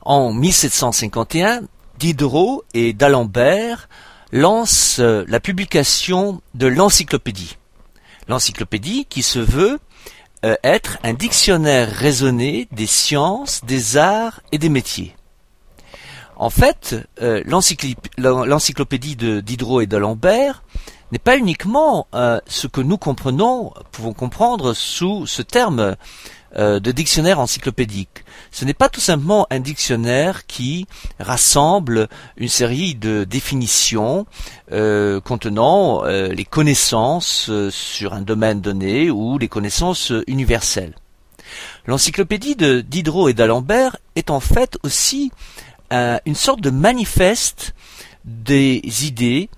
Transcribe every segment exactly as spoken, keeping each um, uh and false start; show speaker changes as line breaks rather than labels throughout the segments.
En mille sept cent cinquante et un, Diderot et d'Alembert lancent la publication de l'encyclopédie. L'encyclopédie qui se veut euh, être un dictionnaire raisonné des sciences, des arts et des métiers. En fait, euh, l'encyclopédie de Diderot et d'Alembert n'est pas uniquement euh, ce que nous comprenons, pouvons comprendre sous ce terme euh, de dictionnaire encyclopédique. Ce n'est pas tout simplement un dictionnaire qui rassemble une série de définitions euh, contenant euh, les connaissances euh, sur un domaine donné ou les connaissances euh, universelles. L'encyclopédie de Diderot et d'Alembert est en fait aussi euh, une sorte de manifeste des idées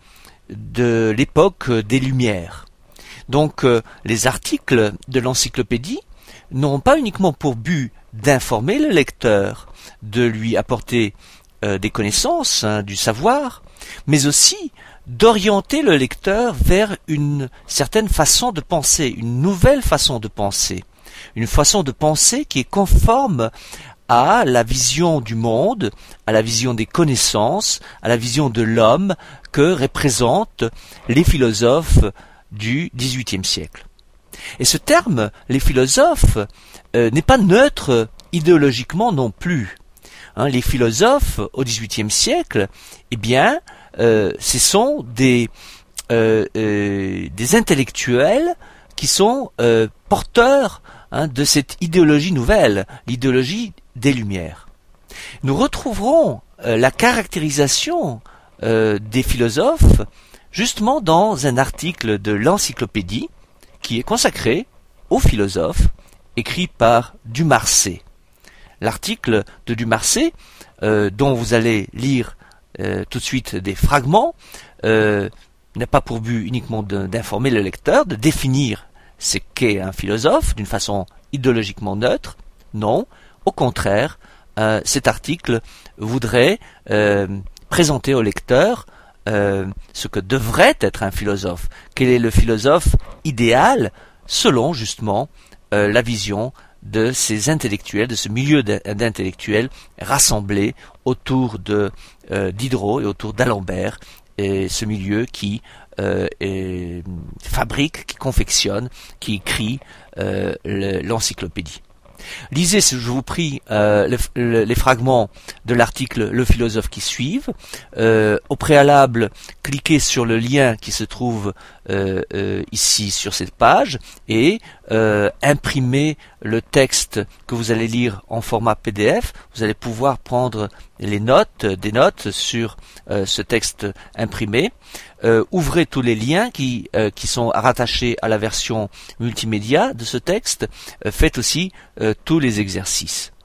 de l'époque des Lumières. Donc euh, les articles de l'encyclopédie n'ont pas uniquement pour but d'informer le lecteur, de lui apporter euh, des connaissances, hein, du savoir, mais aussi d'orienter le lecteur vers une certaine façon de penser, une nouvelle façon de penser, une façon de penser qui est conforme à la vision du monde, à la vision des connaissances, à la vision de l'homme que représentent les philosophes du dix-huitième siècle. Et ce terme, les philosophes, euh, n'est pas neutre idéologiquement non plus. Hein, les philosophes au dix-huitième siècle, eh bien, euh, ce sont des, euh, euh, des intellectuels qui sont euh, porteurs hein, de cette idéologie nouvelle, l'idéologie des Lumières. Nous retrouverons euh, la caractérisation euh, des philosophes justement dans un article de l'encyclopédie qui est consacré aux philosophes, écrit par Dumarsais. L'article de Dumarsais, euh, dont vous allez lire euh, tout de suite des fragments, euh, n'a pas pour but uniquement d'informer le lecteur, de définir ce qu'est un philosophe d'une façon idéologiquement neutre. Non, au contraire, euh, cet article voudrait euh, présenter au lecteur euh, ce que devrait être un philosophe. Quel est le philosophe idéal selon justement euh, la vision de ces intellectuels, de ce milieu d'intellectuels rassemblés autour de euh, Diderot et autour d'Alembert, et ce milieu qui euh, est, fabrique, qui confectionne, qui écrit euh, l'encyclopédie. Lisez, je vous prie, euh, le, le, les fragments de l'article Le philosophe qui suivent. Euh, au préalable, cliquez sur le lien qui se trouve euh, euh, ici sur cette page et euh, imprimez le texte que vous allez lire en format P D F. Vous allez pouvoir prendre les notes, des notes sur euh, ce texte imprimé. Euh, ouvrez tous les liens qui, euh, qui sont rattachés à la version multimédia de ce texte. Euh, faites aussi euh, tous les exercices.